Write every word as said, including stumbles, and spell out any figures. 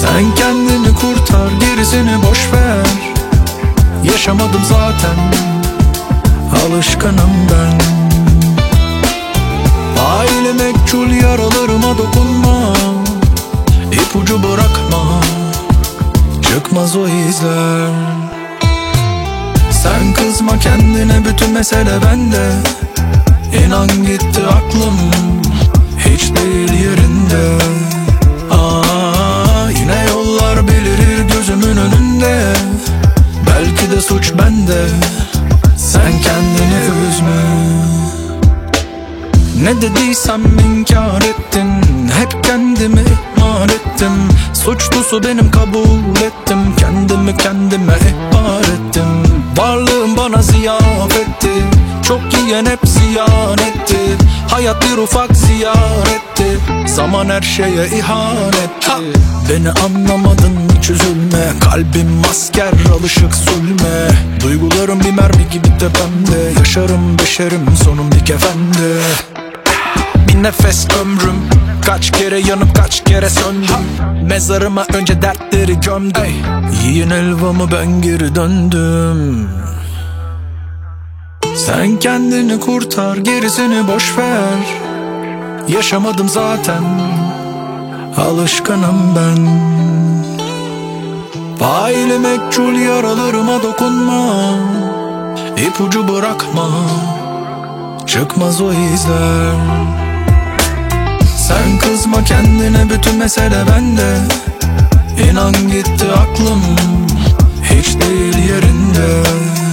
Sen kendini kurtar, gerisini boş ver. Yaşamadım zaten, alışkanım ben. Aile meçhul, yaralarıma dokunma, ipucu bırakma, çıkmaz o izler. Sen kızma kendine, bütün mesele bende. İnan gitti aklım, hiç değil yerinde. Aa, yine yollar belirir gözümün önünde. Belki de suç bende, sen kendini üzme. Ne dediysem inkar ettin, hep kendimi ihmal ettim. Suçlusu benim, kabul ettim. Kendimi kendime ihbar ettim. Varlığım bana ziyafetti, çok yiyen hep ziyan etti. Hayat bir ufak ziyaretti, zaman her şeye ihanetti. Ha! Beni anlamadın, hiç üzülme. Kalbim asker, alışık zulme. Duygularım bir mermi gibi tepemde. Yaşarım beşerim, sonum bir kefende. Bir nefes ömrüm, kaç kere yanıp kaç kere söndüm. Mezarıma önce dertleri gömdüm. Yiyin helvamı, ben geri döndüm. Sen kendini kurtar, gerisini boş ver. Yaşamadım zaten, alışkanım ben. Faili meçhul, yaralarıma dokunma, ipucu bırakma, çıkmaz o izler. Sen kızma kendine, bütün mesele bende. İnan gitti aklım, hiç değil yerinde.